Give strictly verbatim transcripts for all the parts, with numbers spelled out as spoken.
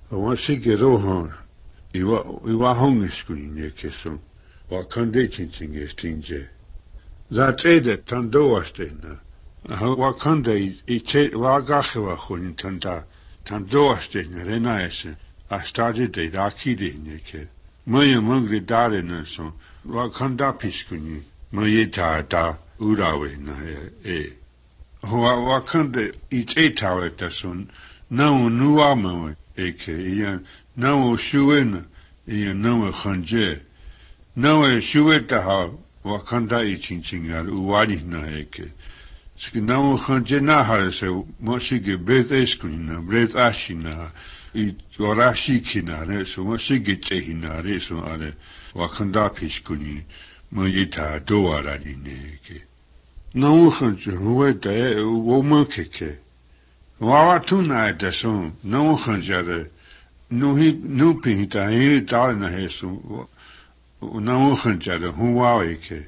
Wasike rohan, iwa iwa hongiskuni keso, wakande chinchinge stinge. Zatede tando wastena. Wakande iche wagachewa khuni tanda, tando wastena renaese, astade de rakide neke. Maya mangri dare naso, wakanda piskuni, maya ta ta urawe na e. Wakande iche tawe tasun, na nuama eke, iyan, na shuena, iyan na khanje. Nawe shueta ha wakanda ichinchingar uwani na eke. Siki nawe khanje na ha se mosige breath eskunina, breath ashina, I warashi kina re so mosige chehina re so are wakanda pishkuni moyita doara neke. Nawe khanje hueta e womokeke. Wawa tuna de so nawe khanje re nuhi nupinta e dalna hesu. Nawe khanje re huwa eke.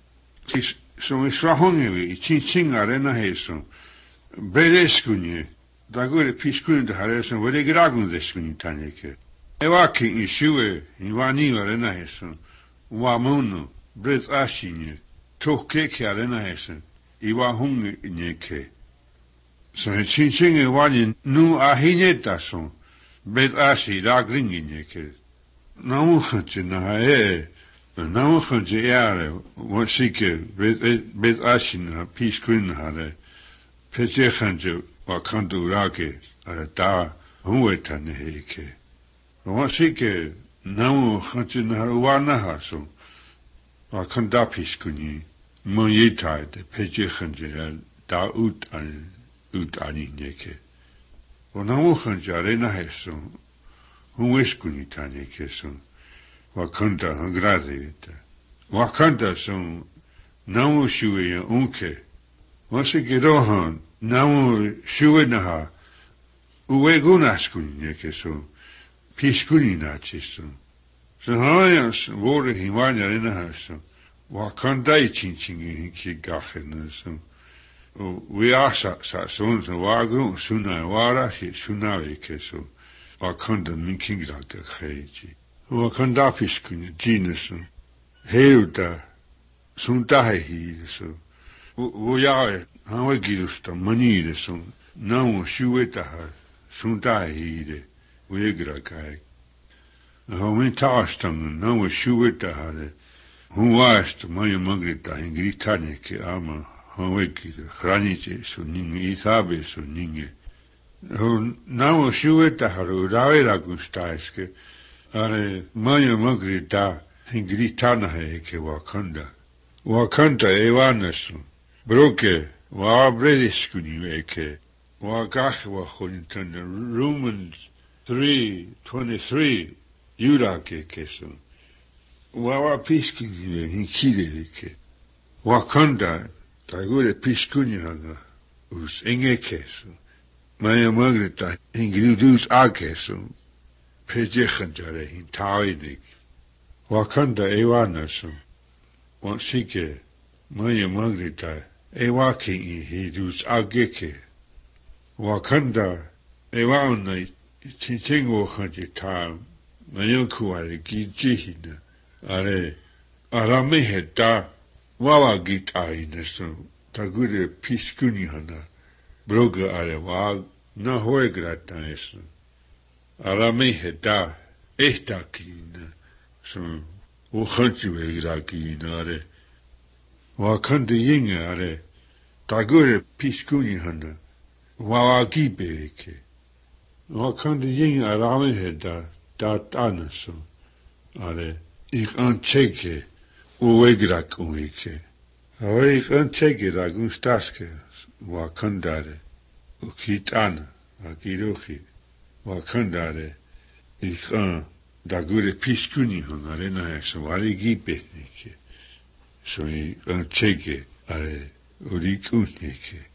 So iswahongewi chinchin arena hesu. Bedeskuni Dagure piskuni de hareson, wede gragun deskuni taneke. Ewaki ishue, iwani arena heson, wamuno, brez ashinye, tohkeke arena heson, iwa hunge nyeke. So he chinchinge wani nu ahineta son, brez ashi ragringi nyeke. Namukhanje na hae, namukhanje yare, wasike, brez ashina, piskuni na hare, peche khanje, Wakandu rake da hueta neheke. Wasike namu khantin harwana haso. Wakanda piskuni moyita de peje khanje da ut an ut ani neke. Wanamu khanjare na heso. Huweskuni taneke so. Wakanda hangrazevita. Wakanda so namu shuwe unke. Wasike rohan Namu shuenaha, uwegunaskuni nekeso, piskuni nachiso. So hayas, wore himanya renahaso, wakandai chinchingi ki gachenaso. We asa sa son so wagu suna wara si sunawe keso, wakanda minkingra gakheji. Wakanda piskuni jinaso, heuda, sundahi so. Uyawe, Hawe girusta manire son, não shueta ha, sunta hire, wegra kai. Home tastan, não shueta ha, huast, maya magrita, ingritane ke ama, hawe giru, hranice so ninge, ithabe so ninge. Não shueta ha, ravera gustaeske, are maya magrita, ingritana he ke wakanda. Wakanda evanasun, broke, Wa brediskuni eke. Wa gach wa khonitan Romans three twenty three yura ke keso. Wa wa piskuni hinkide eke. Wa kanda tagure piskuni hanga us enge keso. Maya magreta ingridus a keso. Peje khanjare hin tawidik. Wa kanda evanaso. Wa sike maya magreta Ewaki he dus ageke. Wakanda, ewauna, chinchingo khanje ta, mayoku are gijihina, are, aramehe ta, wawa gita inaso, tagure piskuni hana, broga are wag, na hoegrata eso. Aramehe ta, esta kina, so, ukhanchi wegraki inare. Wakanda yinga are, tagure piskuni hana, wawagi beke. Wakanda yinga arame heda, dat anaso, are, ik ancheke, uwegrak uweke. Are ik ancheke ragun staske, wakandare, ukitana, wakirochi, wakandare, ik an, tagure piskuni hana, rena heso, warigi beknike. So he uh, cheke are urik uneke.